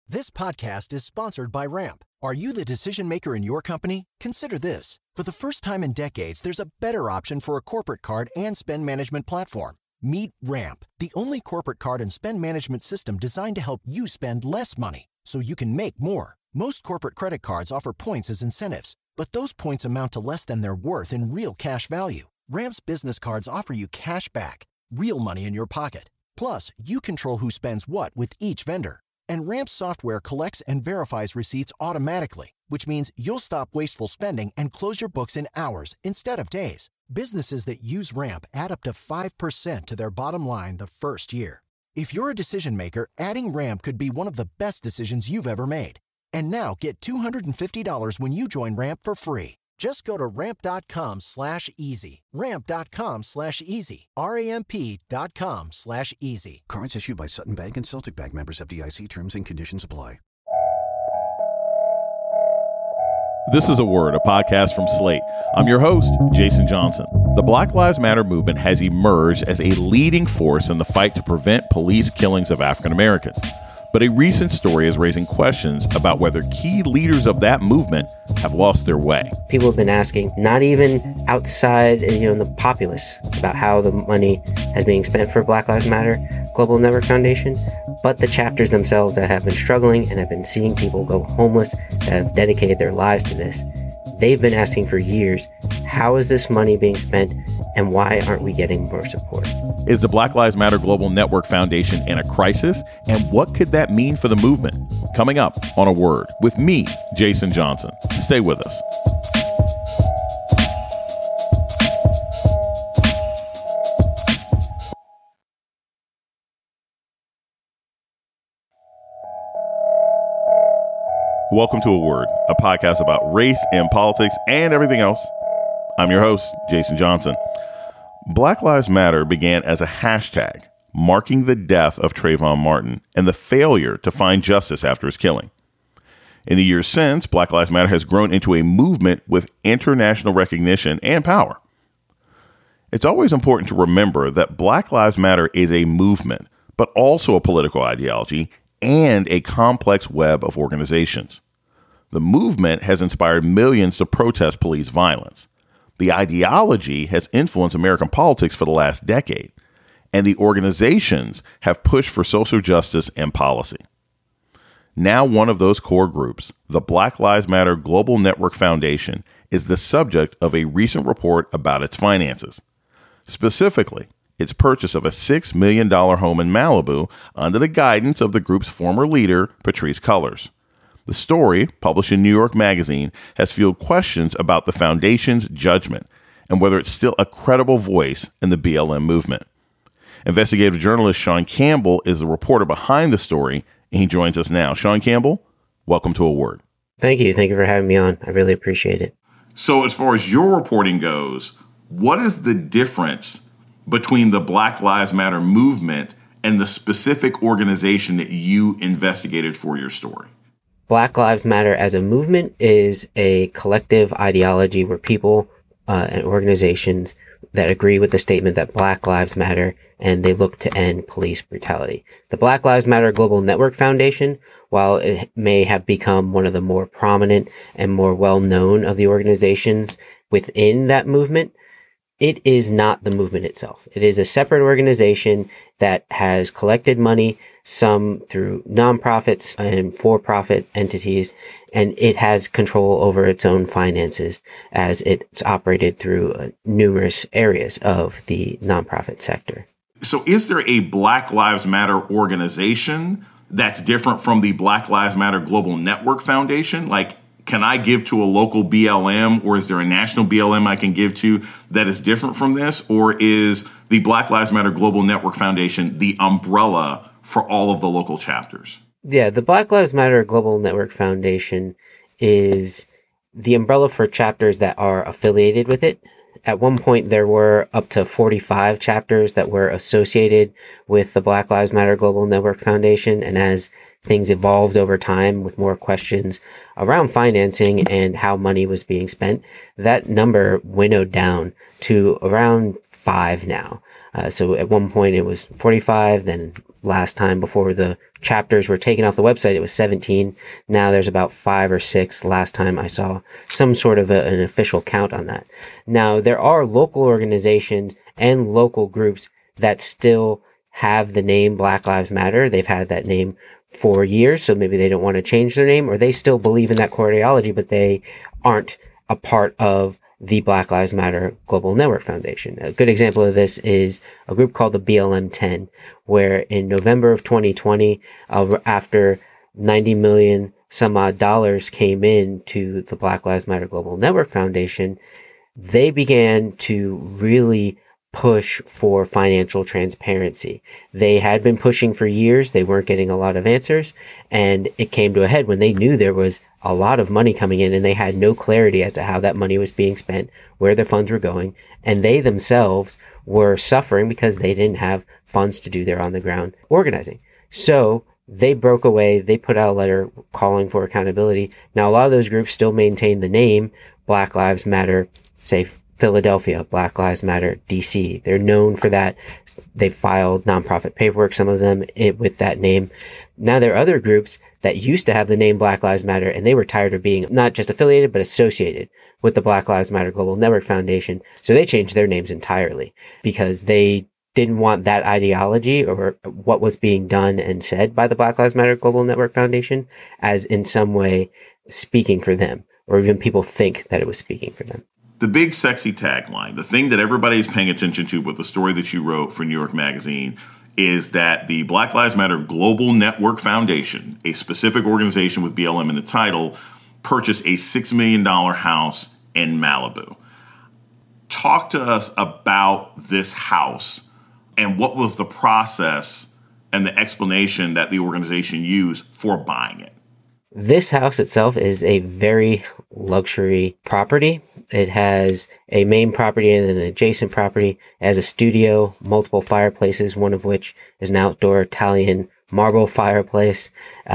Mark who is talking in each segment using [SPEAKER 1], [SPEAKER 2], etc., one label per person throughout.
[SPEAKER 1] This podcast is sponsored by Ramp. Are you the decision maker in your company? Consider this. For the first time in decades, there's a better option for a corporate card and spend management platform. Meet Ramp, the only corporate card and spend management system designed to help you spend less money so you can make more. Most corporate credit cards offer points as incentives, but those points amount to less than their worth in real cash value. Ramp's business cards offer you cash back, real money in your pocket. Plus, you control who spends what with each vendor. And Ramp's software collects and verifies receipts automatically, which means you'll stop wasteful spending and close your books in hours instead of days. Businesses that use Ramp add up to 5% to their bottom line the first year. If you're a decision maker, adding Ramp could be one of the best decisions you've ever made. And now get $250 when you join Ramp for free. Just go to ramp.com/easy. Ramp.com/easy. RAMP.com/easy.
[SPEAKER 2] Cards issued by Sutton Bank and Celtic Bank, members, FDIC. Terms and conditions apply.
[SPEAKER 3] This is A Word, a podcast from Slate. I'm your host, Jason Johnson. The Black Lives Matter movement has emerged as a leading force in the fight to prevent police killings of African Americans. But a recent story is raising questions about whether key leaders of that movement have lost their way.
[SPEAKER 4] People have been asking, not even outside, in the populace, about how the money is being spent for Black Lives Matter Global Network Foundation, but the chapters themselves that have been struggling and have been seeing people go homeless, that have dedicated their lives to this. They've been asking for years, how is this money being spent and why aren't we getting more support?
[SPEAKER 3] Is the Black Lives Matter Global Network Foundation in a crisis? And what could that mean for the movement? Coming up on A Word with me, Jason Johnson. Stay with us. Welcome to A Word, a podcast about race and politics and everything else. I'm your host, Jason Johnson. Black Lives Matter began as a hashtag marking the death of Trayvon Martin and the failure to find justice after his killing. In the years since, Black Lives Matter has grown into a movement with international recognition and power. It's always important to remember that Black Lives Matter is a movement, but also a political ideology and a complex web of organizations. The movement has inspired millions to protest police violence. The ideology has influenced American politics for the last decade, and the organizations have pushed for social justice and policy. Now one of those core groups, the Black Lives Matter Global Network Foundation, is the subject of a recent report about its finances. Specifically, its purchase of a $6 million home in Malibu under the guidance of the group's former leader, Patrisse Cullors. The story, published in New York Magazine, has fueled questions about the foundation's judgment and whether it's still a credible voice in the BLM movement. Investigative journalist Sean Campbell is the reporter behind the story, and he joins us now. Sean Campbell, welcome to A Word.
[SPEAKER 4] Thank you. Thank you for having me on. I really appreciate it.
[SPEAKER 3] So as far as your reporting goes, what is the difference between the Black Lives Matter movement and the specific organization that you investigated for your story?
[SPEAKER 4] Black Lives Matter as a movement is a collective ideology where people and organizations that agree with the statement that Black Lives Matter and they look to end police brutality. The Black Lives Matter Global Network Foundation, while it may have become one of the more prominent and more well-known of the organizations within that movement, it is not the movement itself. It is a separate organization that has collected money, some through nonprofits and for-profit entities, and it has control over its own finances as it's operated through numerous areas of the nonprofit sector.
[SPEAKER 3] So is there a Black Lives Matter organization that's different from the Black Lives Matter Global Network Foundation? Like, can I give to a local BLM, or is there a national BLM I can give to that is different from this? Or is the Black Lives Matter Global Network Foundation the umbrella for all of the local chapters?
[SPEAKER 4] Yeah, the Black Lives Matter Global Network Foundation is the umbrella for chapters that are affiliated with it. At one point, there were up to 45 chapters that were associated with the Black Lives Matter Global Network Foundation. And as things evolved over time with more questions around financing and how money was being spent, that number winnowed down to around 5 now. So at one point it was 45, then last time before the chapters were taken off the website. It was 17. Now there's about 5 or 6 last time I saw some sort of an official count on that. Now there are local organizations and local groups that still have the name Black Lives Matter. They've had that name for years, so maybe they don't want to change their name, or they still believe in that core ideology, but they aren't a part of the Black Lives Matter Global Network Foundation. A good example of this is a group called the BLM 10, where in November of 2020, after 90 million some odd dollars came in to the Black Lives Matter Global Network Foundation, they began to really push for financial transparency. They had been pushing for years. They weren't getting a lot of answers. And it came to a head when they knew there was a lot of money coming in and they had no clarity as to how that money was being spent, where the funds were going. And they themselves were suffering because they didn't have funds to do their on the ground organizing. So they broke away. They put out a letter calling for accountability. Now, a lot of those groups still maintain the name Black Lives Matter, say Philadelphia, Black Lives Matter, DC. They're known for that. They filed nonprofit paperwork, some of them with that name. Now there are other groups that used to have the name Black Lives Matter, and they were tired of being not just affiliated, but associated with the Black Lives Matter Global Network Foundation. So they changed their names entirely because they didn't want that ideology or what was being done and said by the Black Lives Matter Global Network Foundation as in some way speaking for them, or even people think that it was speaking for them.
[SPEAKER 3] The big sexy tagline, the thing that everybody's paying attention to with the story that you wrote for New York Magazine, is that the Black Lives Matter Global Network Foundation, a specific organization with BLM in the title, purchased a $6 million house in Malibu. Talk to us about this house and what was the process and the explanation that the organization used for buying it.
[SPEAKER 4] This house itself is a very luxury property. It has a main property and an adjacent property. It has a studio, multiple fireplaces, one of which is an outdoor Italian marble fireplace.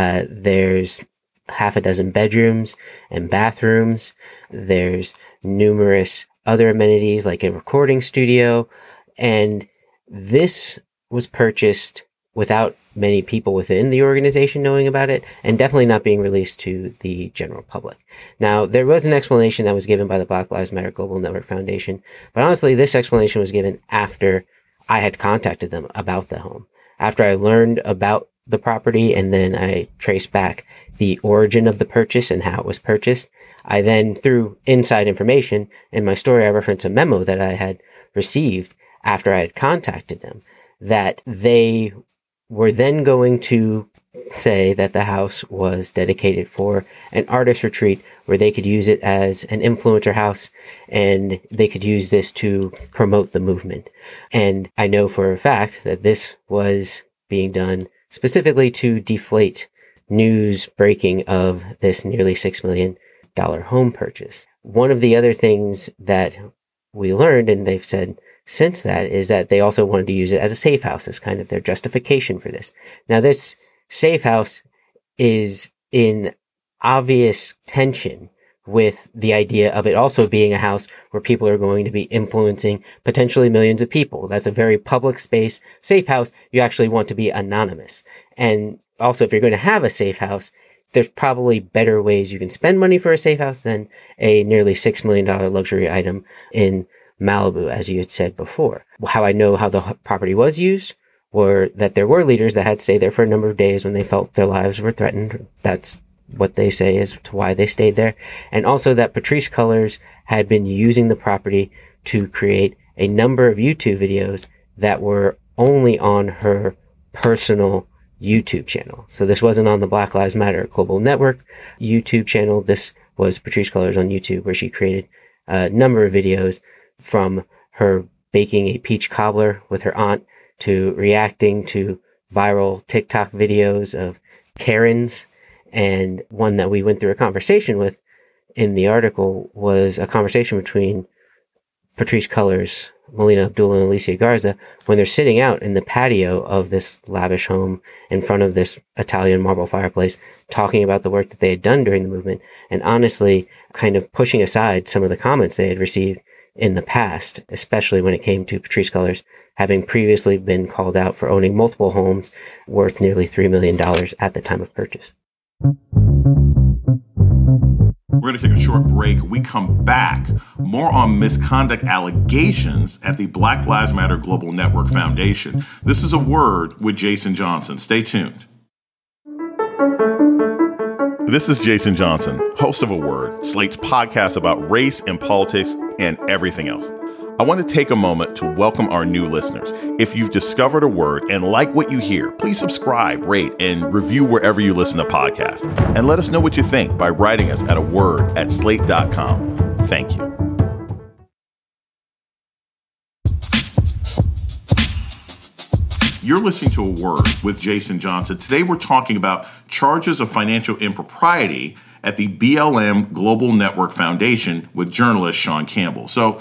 [SPEAKER 4] There's half a dozen bedrooms and bathrooms. There's numerous other amenities like a recording studio. And this was purchased without many people within the organization knowing about it, and definitely not being released to the general public. Now, there was an explanation that was given by the Black Lives Matter Global Network Foundation, but honestly, this explanation was given after I had contacted them about the home. After I learned about the property and then I traced back the origin of the purchase and how it was purchased, I then, through inside information in my story, I referenced a memo that I had received after I had contacted them, that they were then going to say that the house was dedicated for an artist retreat where they could use it as an influencer house and they could use this to promote the movement. And I know for a fact that this was being done specifically to deflate news breaking of this nearly $6 million home purchase. One of the other things that we learned, and they've said since that, is that they also wanted to use it as a safe house as kind of their justification for this. Now, this safe house is in obvious tension with the idea of it also being a house where people are going to be influencing potentially millions of people. That's a very public space. Safe house, you actually want to be anonymous. And also, if you're going to have a safe house, there's probably better ways you can spend money for a safe house than a nearly $6 million luxury item in Malibu, as you had said before. How I know how the property was used were that there were leaders that had stayed there for a number of days when they felt their lives were threatened. That's what they say as to why they stayed there. And also that Patrisse Cullors had been using the property to create a number of YouTube videos that were only on her personal YouTube channel. So this wasn't on the Black Lives Matter Global Network YouTube channel. This was Patrisse Cullors on YouTube, where she created a number of videos from her baking a peach cobbler with her aunt to reacting to viral TikTok videos of Karens. And one that we went through a conversation with in the article was a conversation between Patrisse Cullors, Melina Abdullah, and Alicia Garza when they're sitting out in the patio of this lavish home in front of this Italian marble fireplace, talking about the work that they had done during the movement, and honestly kind of pushing aside some of the comments they had received in the past, especially when it came to Patrisse Cullors, having previously been called out for owning multiple homes worth nearly $3 million at the time of purchase.
[SPEAKER 3] We're going to take a short break. We come back. More on misconduct allegations at the Black Lives Matter Global Network Foundation. This is A Word with Jason Johnson. Stay tuned. This is Jason Johnson, host of A Word, Slate's podcast about race and politics and everything else. I want to take a moment to welcome our new listeners. If you've discovered A Word and like what you hear, please subscribe, rate, and review wherever you listen to podcasts. And let us know what you think by writing us at aword@slate.com. Thank you. You're listening to A Word with Jason Johnson. Today we're talking about charges of financial impropriety at the BLM Global Network Foundation with journalist Sean Campbell. So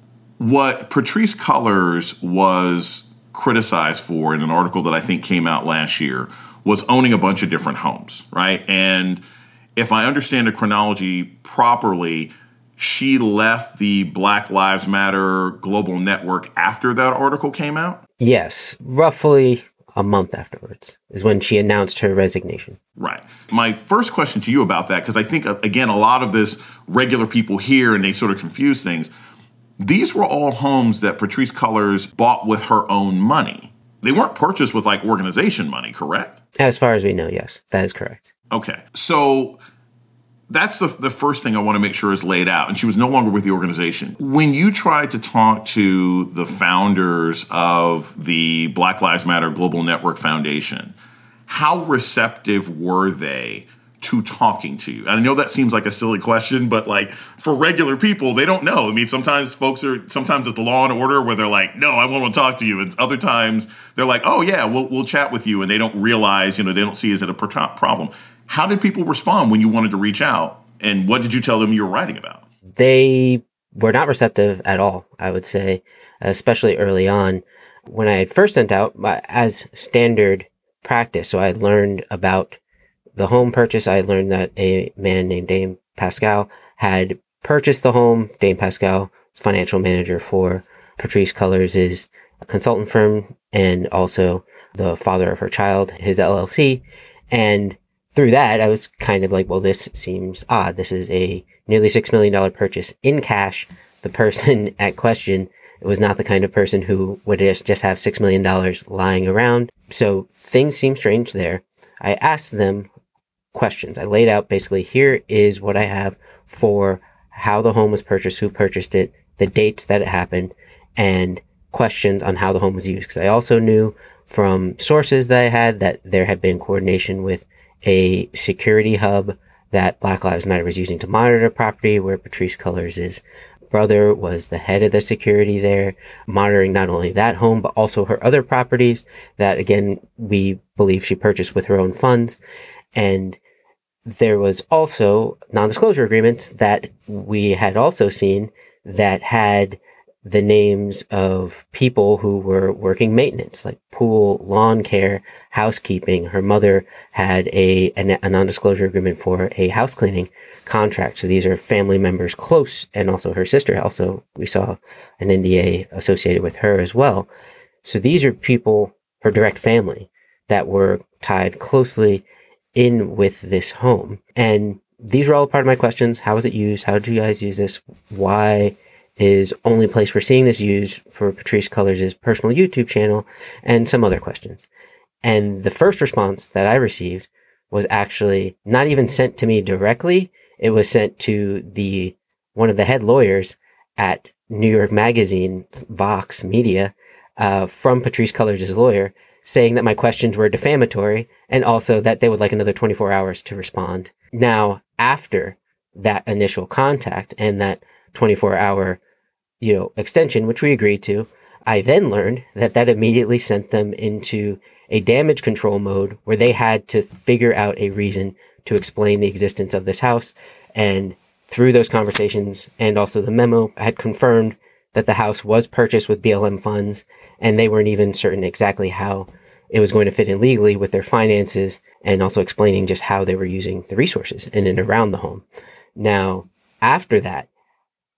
[SPEAKER 3] what Patrisse Cullors was criticized for in an article that I think came out last year was owning a bunch of different homes, right? And if I understand the chronology properly, she left the Black Lives Matter Global Network after that article came out?
[SPEAKER 4] Yes, roughly a month afterwards is when she announced her resignation.
[SPEAKER 3] Right. My first question to you about that, because I think, again, a lot of this regular people hear and they sort of confuse things. These were all homes that Patrisse Cullors bought with her own money. They weren't purchased with like organization money, correct?
[SPEAKER 4] As far as we know, yes, that is correct.
[SPEAKER 3] Okay. So that's the first thing I want to make sure is laid out. And she was no longer with the organization. When you tried to talk to the founders of the Black Lives Matter Global Network Foundation, how receptive were they to talking to you? And I know that seems like a silly question, but like for regular people, they don't know. I mean, sometimes it's the law and order where they're like, no, I want to talk to you. And other times they're like, oh yeah, we'll chat with you. And they don't realize, they don't see it as a problem. How did people respond when you wanted to reach out? And what did you tell them you were writing about?
[SPEAKER 4] They were not receptive at all, I would say, especially early on. When I had first sent out, as standard practice, so I learned about the home purchase. I learned that a man named Dame Pascal had purchased the home. Dame Pascal, financial manager for Patrisse Cullors' consultant firm and also the father of her child, his LLC. And through that, I was kind of like, well, this seems odd. This is a nearly $6 million purchase in cash. The person at question was not the kind of person who would just have $6 million lying around. So things seem strange there. I asked them questions. I laid out basically, here is what I have for how the home was purchased, who purchased it, the dates that it happened, and questions on how the home was used. Because I also knew from sources that I had that there had been coordination with a security hub that Black Lives Matter was using to monitor the property, where Patrisse Cullors' brother was the head of the security there, monitoring not only that home, but also her other properties that, again, we believe she purchased with her own funds. And there was also non-disclosure agreements that we had also seen that had the names of people who were working maintenance, like pool, lawn care, housekeeping. Her mother had a non-disclosure agreement for a house cleaning contract. So these are family members close, and also her sister. Also, we saw an NDA associated with her as well. So these are people, her direct family, that were tied closely in with this home. And these were all part of my questions. How was it used? How did you guys use this? Why is only place we're seeing this used for Patrisse Cullors' personal YouTube channel, and some other questions. And the first response that I received was actually not even sent to me directly. It was sent to one of the head lawyers at New York Magazine, Vox Media, from Patrisse Cullors' lawyer, saying that my questions were defamatory and also that they would like another 24 hours to respond. Now, after that initial contact and that 24-hour, extension, which we agreed to, I then learned that immediately sent them into a damage control mode where they had to figure out a reason to explain the existence of this house. And through those conversations and also the memo, I had confirmed that the house was purchased with BLM funds, and they weren't even certain exactly how it was going to fit in legally with their finances, and also explaining just how they were using the resources in and around the home. Now, after that,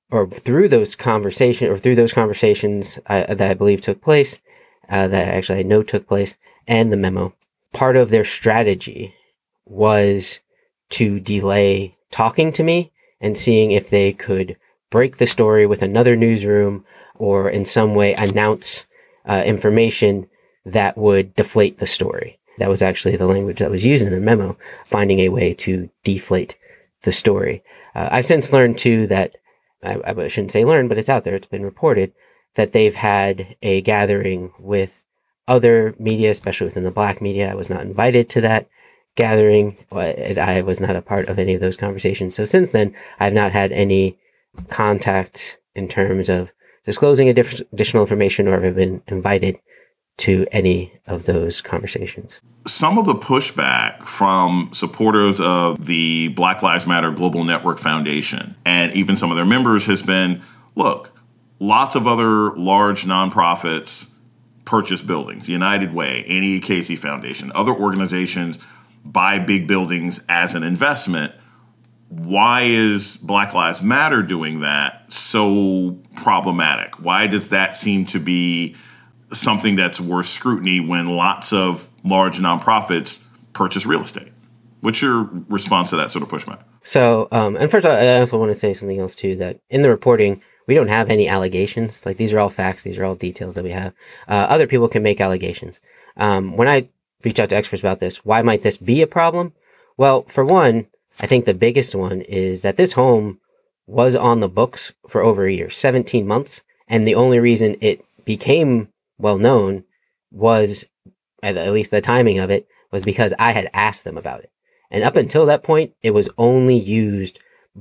[SPEAKER 4] or through those conversations that I believe took place, that actually I know took place, and the memo, part of their strategy was to delay talking to me and seeing if they could break the story with another newsroom or in some way announce information that would deflate the story. That was actually the language that was used in the memo, finding a way to deflate the story. I've since learned too that, I shouldn't say learned, but it's out there, it's been reported, that they've had a gathering with other media, especially within the Black media. I was not invited to that gathering. I was not a part of any of those conversations. So since then, I've not had any contact in terms of disclosing additional information, or have been invited to any of those conversations.
[SPEAKER 3] Some of the pushback from supporters of the Black Lives Matter Global Network Foundation and even some of their members has been, look, lots of other large nonprofits purchase buildings, United Way, Annie Casey Foundation, other organizations buy big buildings as an investment. Why is Black Lives Matter doing that so problematic? Why does that seem to be something that's worth scrutiny when lots of large nonprofits purchase real estate? What's your response to that sort of pushback?
[SPEAKER 4] So, and first, I also want to say something else too, that in the reporting, we don't have any allegations. Like, these are all facts. These are all details that we have. Other people can make allegations. When I reach out to experts about this, why might this be a problem? Well, for one, I think the biggest one is that this home was on the books for over a year, 17 months. And the only reason it became well known was, at least the timing of it, was because I had asked them about it. And up until that point, it was only used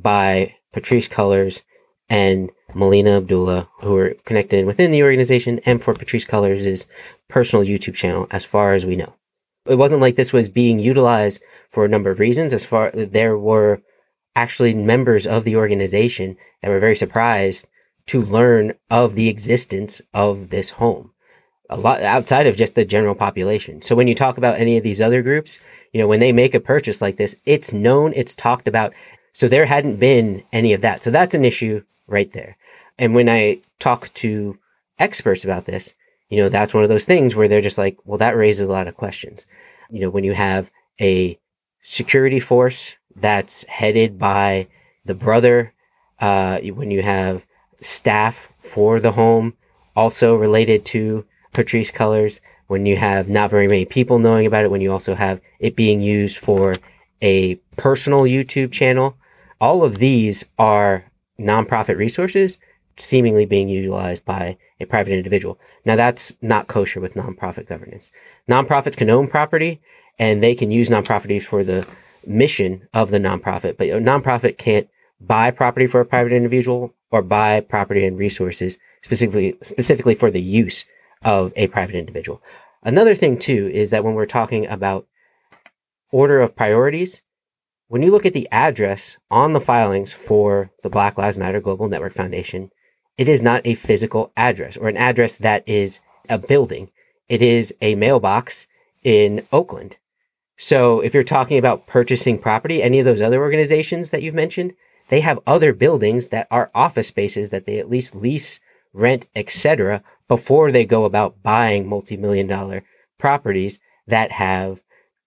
[SPEAKER 4] by Patrisse Cullors and Melina Abdullah, who were connected within the organization, and for Patrisse Cullors' personal YouTube channel, as far as we know. It wasn't like this was being utilized for a number of reasons. There were actually members of the organization that were very surprised to learn of the existence of this home, a lot outside of just the general population. So when you talk about any of these other groups, when they make a purchase like this, it's known, it's talked about. So there hadn't been any of that. So that's an issue right there. And when I talk to experts about this, that's one of those things where they're just like, well, that raises a lot of questions. When you have a security force that's headed by the brother, when you have staff for the home also related to Patrisse Cullors, when you have not very many people knowing about it, when you also have it being used for a personal YouTube channel, all of these are nonprofit resources seemingly being utilized by a private individual. Now, that's not kosher with nonprofit governance. Nonprofits can own property, and they can use nonprofits for the mission of the nonprofit, but a nonprofit can't buy property for a private individual or buy property and resources specifically for the use of a private individual. Another thing, too, is that when we're talking about order of priorities, when you look at the address on the filings for the Black Lives Matter Global Network Foundation, it is not a physical address or an address that is a building. It is a mailbox in Oakland. So if you're talking about purchasing property, any of those other organizations that you've mentioned, they have other buildings that are office spaces that they at least lease, rent, etc., before they go about buying multi-million-dollar properties that have...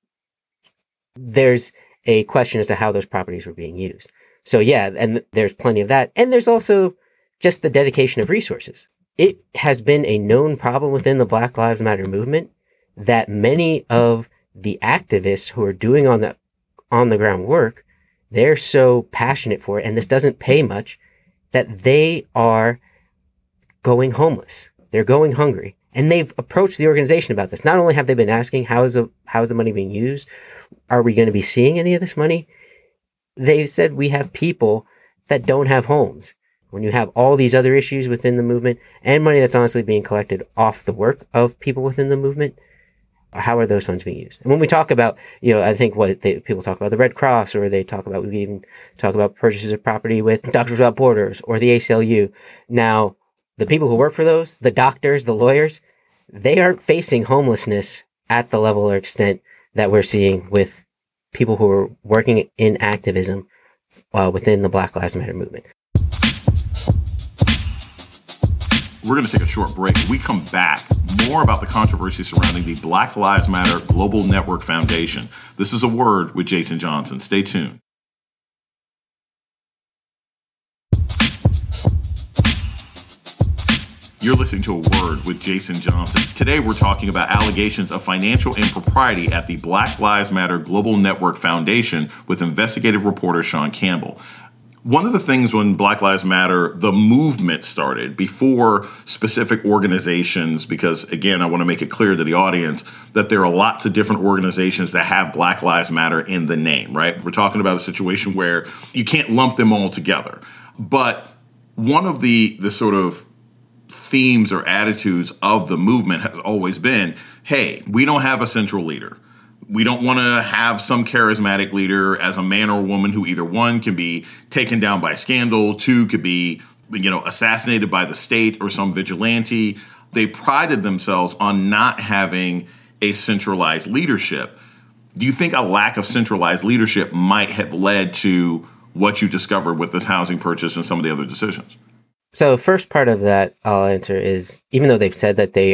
[SPEAKER 4] There's a question as to how those properties were being used. So yeah, and there's plenty of that. And there's also just the dedication of resources. It has been a known problem within the Black Lives Matter movement that many of the activists who are doing on the ground work, they're so passionate for it, and this doesn't pay much, that they are going homeless. They're going hungry. And they've approached the organization about this. Not only have they been asking, how is the money being used? Are we going to be seeing any of this money? They said, we have people that don't have homes. When you have all these other issues within the movement and money that's honestly being collected off the work of people within the movement, how are those funds being used? And when we talk about, I think people talk about the Red Cross, or we even talk about purchases of property with Doctors Without Borders or the ACLU. Now, the people who work for those, the doctors, the lawyers, they aren't facing homelessness at the level or extent that we're seeing with people who are working in activism within the Black Lives Matter movement.
[SPEAKER 3] We're going to take a short break. When we come back, more about the controversy surrounding the Black Lives Matter Global Network Foundation. This is A Word with Jason Johnson. Stay tuned. You're listening to A Word with Jason Johnson. Today, we're talking about allegations of financial impropriety at the Black Lives Matter Global Network Foundation with investigative reporter Sean Campbell. One of the things when Black Lives Matter, the movement started, before specific organizations, because again, I want to make it clear to the audience that there are lots of different organizations that have Black Lives Matter in the name, right? We're talking about a situation where you can't lump them all together. But one of the sort of themes or attitudes of the movement has always been, hey, we don't have a central leader. We don't want to have some charismatic leader as a man or woman who either one can be taken down by scandal, two could be, assassinated by the state or some vigilante. They prided themselves on not having a centralized leadership. Do you think a lack of centralized leadership might have led to what you discovered with this housing purchase and some of the other decisions?
[SPEAKER 4] So first part of that I'll answer is, even though they've said that they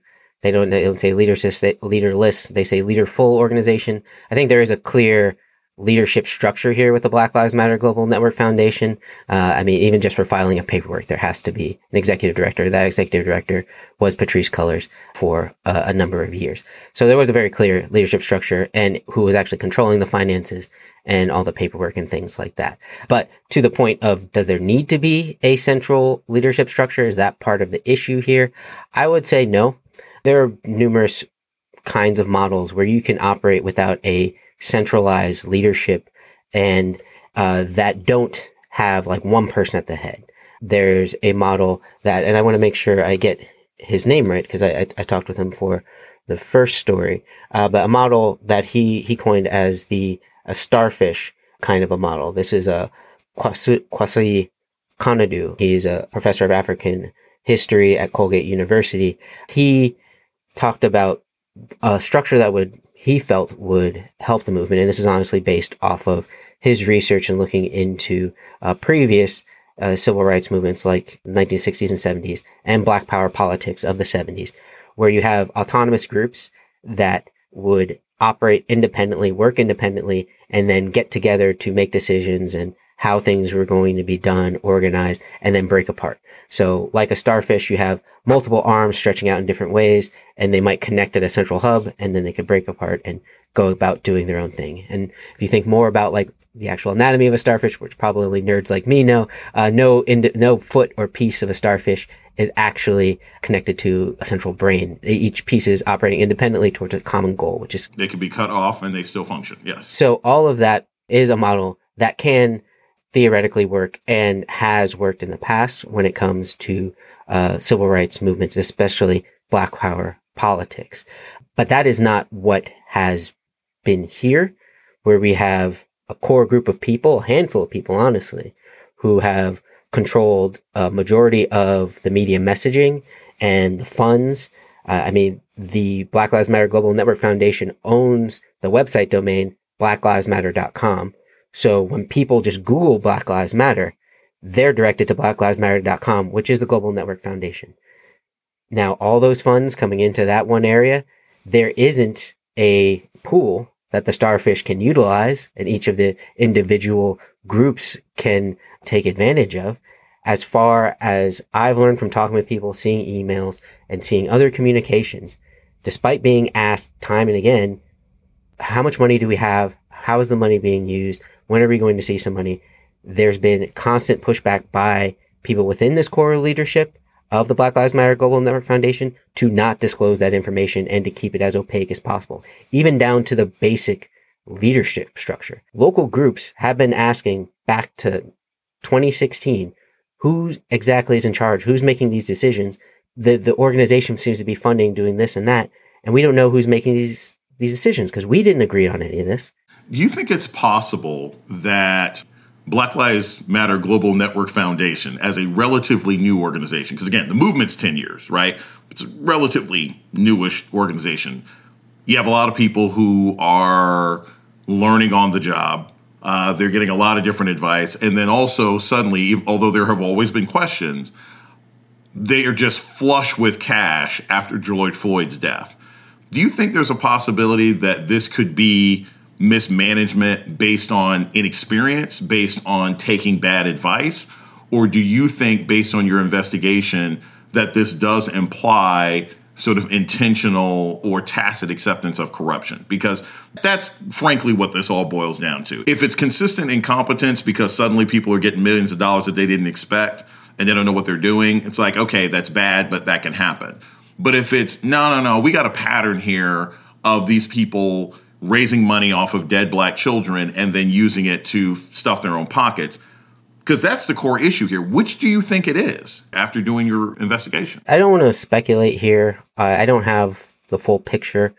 [SPEAKER 4] don't say leaderless, they say leaderful organization. I think there is a clear leadership structure here with the Black Lives Matter Global Network Foundation. Even just for filing of paperwork, there has to be an executive director. That executive director was Patrisse Cullors for a number of years. So there was a very clear leadership structure, and who was actually controlling the finances and all the paperwork and things like that. But to the point of, does there need to be a central leadership structure? Is that part of the issue here? I would say no. There are numerous kinds of models where you can operate without a centralized leadership and that don't have like one person at the head. There's a model that, and I want to make sure I get his name right because I talked with him for the first story, but a model that he coined as a starfish kind of a model. This is a Kwasi Konadu. He is a professor of African history at Colgate University. He talked about a structure that he felt would help the movement. And this is honestly based off of his research and looking into previous civil rights movements like 1960s and 70s and Black Power politics of the 70s, where you have autonomous groups that would operate independently, work independently, and then get together to make decisions and how things were going to be done, organized, and then break apart. So like a starfish, you have multiple arms stretching out in different ways, and they might connect at a central hub, and then they could break apart and go about doing their own thing. And if you think more about like the actual anatomy of a starfish, which probably only nerds like me know, no foot or piece of a starfish is actually connected to a central brain. Each piece is operating independently towards a common goal, which is...
[SPEAKER 3] They could be cut off and they still function, yes.
[SPEAKER 4] So all of that is a model that can theoretically work and has worked in the past when it comes to civil rights movements, especially Black Power politics. But that is not what has been here, where we have a core group of people, a handful of people, honestly, who have controlled a majority of the media messaging and the funds. The Black Lives Matter Global Network Foundation owns the website domain blacklivesmatter.com. So when people just Google Black Lives Matter, they're directed to blacklivesmatter.com, which is the Global Network Foundation. Now, all those funds coming into that one area, there isn't a pool that the starfish can utilize and each of the individual groups can take advantage of. As far as I've learned from talking with people, seeing emails, and seeing other communications, despite being asked time and again, how much money do we have? How is the money being used? When are we going to see some money? There's been constant pushback by people within this core leadership of the Black Lives Matter Global Network Foundation to not disclose that information and to keep it as opaque as possible, even down to the basic leadership structure. Local groups have been asking back to 2016, who exactly is in charge? Who's making these decisions? The organization seems to be funding doing this and that, and we don't know who's making these decisions because we didn't agree on any of this.
[SPEAKER 3] Do you think it's possible that Black Lives Matter Global Network Foundation, as a relatively new organization, because again, the movement's 10 years, right? It's a relatively newish organization. You have a lot of people who are learning on the job. They're getting a lot of different advice. And then also suddenly, although there have always been questions, they are just flush with cash after George Floyd's death. Do you think there's a possibility that this could be mismanagement based on inexperience, based on taking bad advice? Or do you think, based on your investigation, that this does imply sort of intentional or tacit acceptance of corruption? Because that's frankly what this all boils down to. If it's consistent incompetence because suddenly people are getting millions of dollars that they didn't expect and they don't know what they're doing, it's like, okay, that's bad, but that can happen. But if it's, no, we got a pattern here of these people raising money off of dead black children and then using it to stuff their own pockets, because that's the core issue here. Which do you think it is after doing your investigation?
[SPEAKER 4] I don't want to speculate here. I don't have the full picture.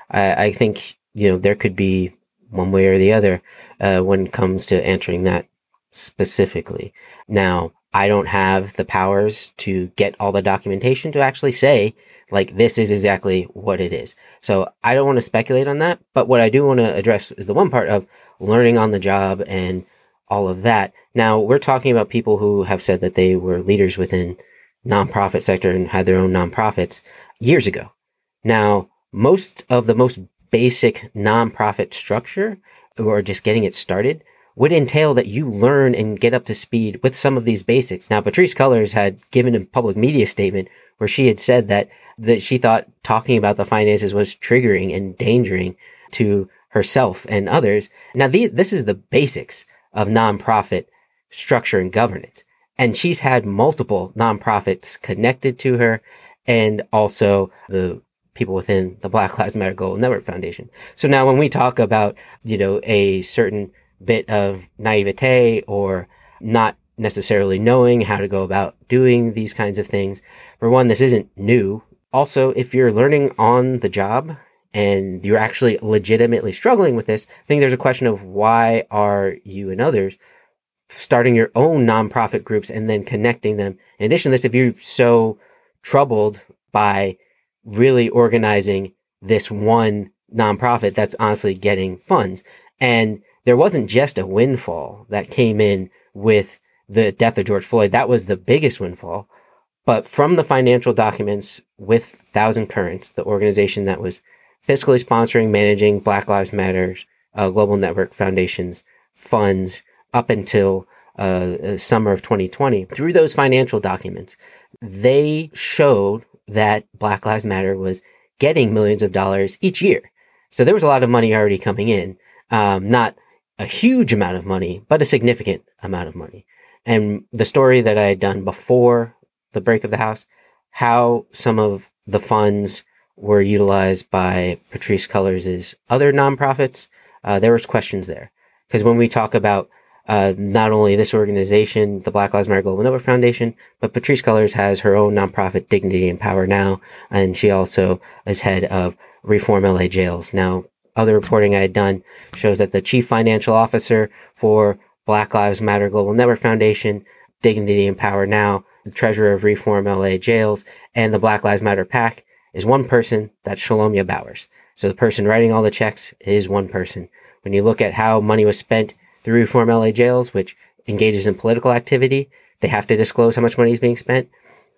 [SPEAKER 4] I think, there could be one way or the other when it comes to answering that specifically. Now, I don't have the powers to get all the documentation to actually say, like, this is exactly what it is. So I don't want to speculate on that. But what I do want to address is the one part of learning on the job and all of that. Now, we're talking about people who have said that they were leaders within nonprofit sector and had their own nonprofits years ago. Now, most of the most basic nonprofit structure, or just getting it started, would entail that you learn and get up to speed with some of these basics. Now, Patrisse Cullors had given a public media statement where she had said that she thought talking about the finances was triggering and endangering to herself and others. Now, this is the basics of nonprofit structure and governance. And she's had multiple nonprofits connected to her and also the people within the Black Lives Matter Global Network Foundation. So now when we talk about, a certain bit of naivete or not necessarily knowing how to go about doing these kinds of things, for one, this isn't new. Also, if you're learning on the job and you're actually legitimately struggling with this, I think there's a question of why are you and others starting your own nonprofit groups and then connecting them. In addition to this, if you're so troubled by really organizing this one nonprofit that's honestly getting funds, and there wasn't just a windfall that came in with the death of George Floyd. That was the biggest windfall. But from the financial documents with Thousand Currents, the organization that was fiscally sponsoring, managing Black Lives Matter Global Network Foundation's funds up until summer of 2020, through those financial documents, they showed that Black Lives Matter was getting millions of dollars each year. So there was a lot of money already coming in, not a huge amount of money, but a significant amount of money. And the story that I had done before the break of the House, how some of the funds were utilized by Patrisse Cullors' other nonprofits, there was questions there. Because when we talk about not only this organization, the Black Lives Matter Global Network Foundation, but Patrisse Cullors has her own nonprofit, Dignity and Power Now, and she also is head of Reform LA Jails. Now, other reporting I had done shows that the chief financial officer for Black Lives Matter Global Network Foundation, Dignity and Power Now, the treasurer of Reform LA Jails, and the Black Lives Matter PAC is one person, that's Shalomia Bowers. So the person writing all the checks is one person. When you look at how money was spent through Reform LA Jails, which engages in political activity, they have to disclose how much money is being spent.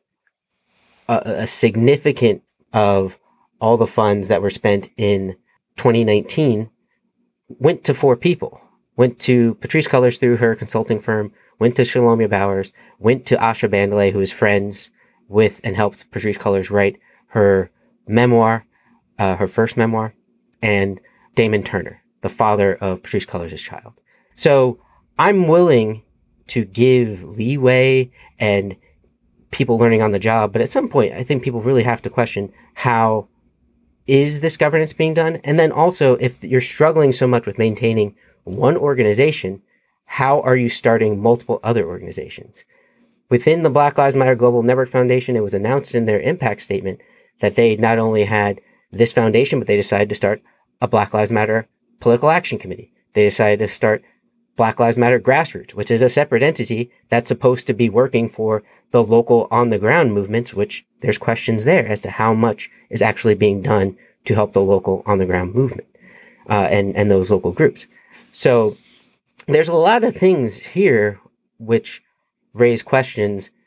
[SPEAKER 4] A significant of all the funds that were spent in 2019 went to four people. Went to Patrisse Cullors through her consulting firm, went to Shalomia Bowers, went to Asha Bandele, who is friends with and helped Patrisse Cullors write her memoir, her first memoir, and Damon Turner, the father of Patrisse Cullors' child. So I'm willing to give leeway and people learning on the job, but at some point, I think people really have to question how is this governance being done? And then also, if you're struggling so much with maintaining one organization, how are you starting multiple other organizations? Within the Black Lives Matter Global Network Foundation, it was announced in their impact statement that they not only had this foundation, but they decided to start a Black Lives Matter Political Action Committee. They decided to start Black Lives Matter Grassroots, which is a separate entity that's supposed to be working for the local on-the-ground movements, which there's questions there as to how much is actually being done to help the local on-the-ground movement and those local groups. So there's a lot of things here which raise questions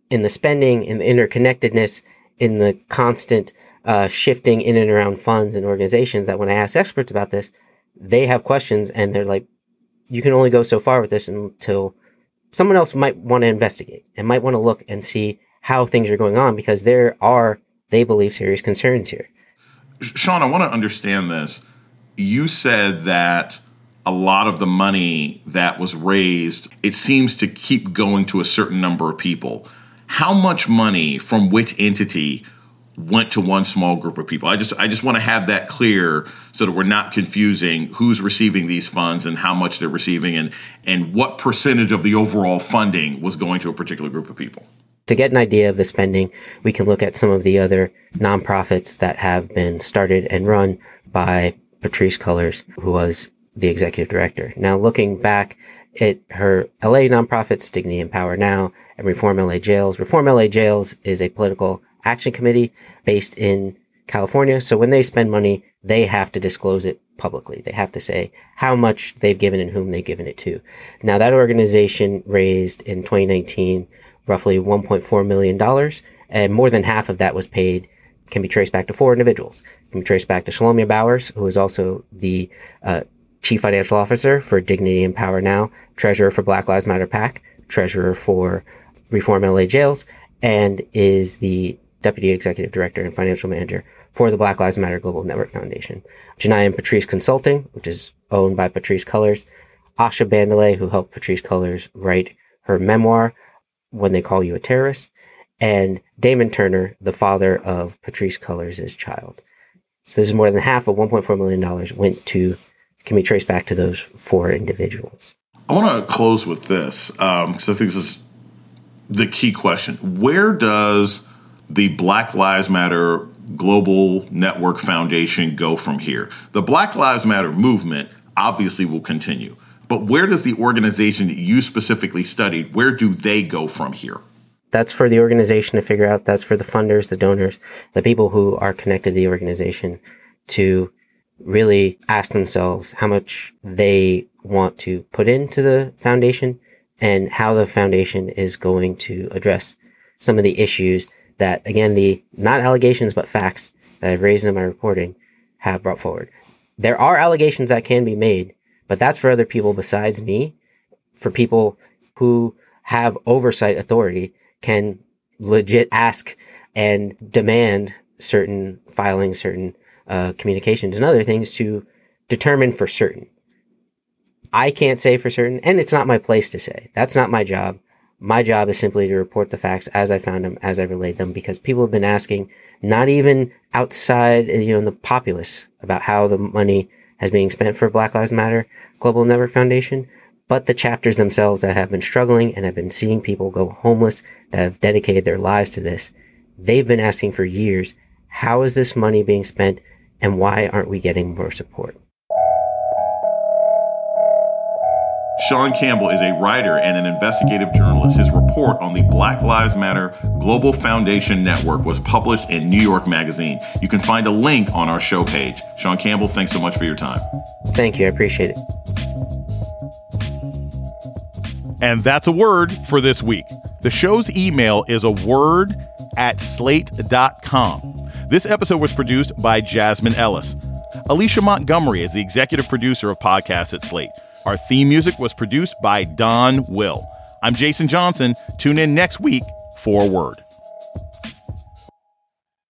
[SPEAKER 4] in the spending, in the interconnectedness, in the constant shifting in and around funds and organizations, that when I ask experts about this, they have questions and they're like, you can only go so far with this until someone else might want to investigate and might want to look and see how things are going on, because there are, they believe, serious concerns here.
[SPEAKER 3] Sean, I want to understand this. You said that a lot of the money that was raised, it seems to keep going to a certain number of people. How much money from which entity went to one small group of people? I just want to have that clear so that we're not confusing who's receiving these funds and how much they're receiving and what percentage of the overall funding was going to a particular group of people.
[SPEAKER 4] To get an idea of the spending, we can look at some of the other nonprofits that have been started and run by Patrisse Cullors, who was the executive director. Now, looking back at her LA nonprofits, Dignity and Power Now and Reform LA Jails. Reform LA Jails is a political action committee based in California. So when they spend money, they have to disclose it publicly. They have to say how much they've given and whom they've given it to. Now, that organization raised in 2019 roughly $1.4 million, and more than half of that was paid, can be traced back to 4 individuals. It can be traced back to Shalomia Bowers, who is also the Chief Financial Officer for Dignity and Power Now, Treasurer for Black Lives Matter PAC, Treasurer for Reform LA Jails, and is the Deputy Executive Director and Financial Manager for the Black Lives Matter Global Network Foundation. Janai and Patrisse Consulting, which is owned by Patrisse Cullors. Asha Bandele, who helped Patrisse Cullors write her memoir, When They Call You a Terrorist. And Damon Turner, the father of Patrisse Cullors' child. So this is more than half of $1.4 million went to, can be traced back to those 4 individuals.
[SPEAKER 3] I want to close with this, because I think this is the key question. Where does the Black Lives Matter Global Network Foundation go from here? The Black Lives Matter movement obviously will continue, but where does the organization that you specifically studied, where do they go from here?
[SPEAKER 4] That's for the organization to figure out. That's for the funders, the donors, the people who are connected to the organization to really ask themselves how much they want to put into the foundation and how the foundation is going to address some of the issues that, again, the not allegations but facts that I've raised in my reporting have brought forward. There are allegations that can be made, but that's for other people besides me, for people who have oversight authority, can legit ask and demand certain filings, certain communications and other things to determine for certain. I can't say for certain, and it's not my place to say. That's not my job. My job is simply to report the facts as I found them, as I relayed them, because people have been asking, not even outside, in the populace, about how the money is being spent for Black Lives Matter Global Network Foundation, but the chapters themselves that have been struggling and have been seeing people go homeless, that have dedicated their lives to this. They've been asking for years, how is this money being spent and why aren't we getting more support?
[SPEAKER 3] Sean Campbell is a writer and an investigative journalist. His report on the Black Lives Matter Global Foundation Network was published in New York Magazine. You can find a link on our show page. Sean Campbell, thanks so much for your time.
[SPEAKER 4] Thank you. I appreciate it.
[SPEAKER 3] And that's a word for this week. The show's email is aword@slate.com. This episode was produced by Jasmine Ellis. Alicia Montgomery is the executive producer of podcasts at Slate. Our theme music was produced by Don Will. I'm Jason Johnson. Tune in next week for a word.